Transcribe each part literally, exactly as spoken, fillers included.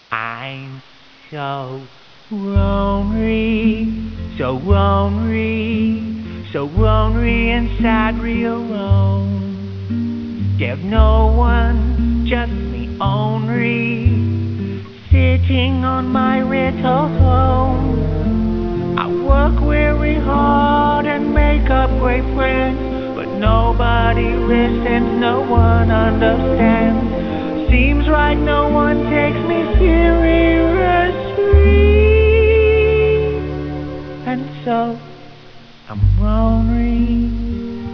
I'm so lonely, so lonely, so lonely and sadly alone. There's no one, just me only, sitting on my little throne. I work very hard and make up great friends, but nobody listens, no one understands. Seems like no one takes me seriously, and so I'm lonely,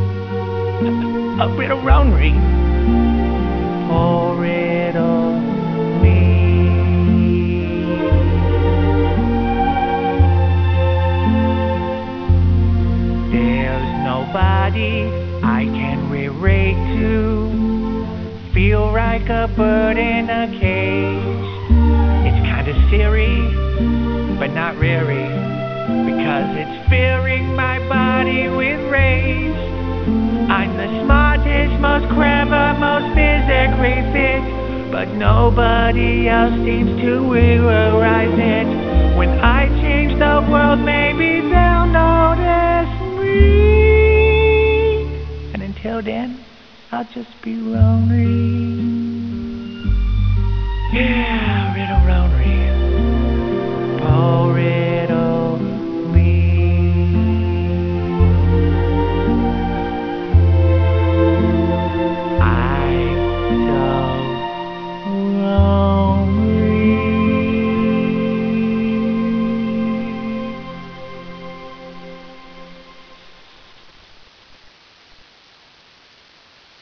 a bit of lonely, poor little me. There's nobody I can relate to, feel like a bird in a cage. It's kinda silly, but not really, because it's filling my body with rage. I'm the smartest, most clever, most physically fit, but nobody else seems to realize it. When I change the world, maybe they'll notice me. And until then, I'll just be lonely.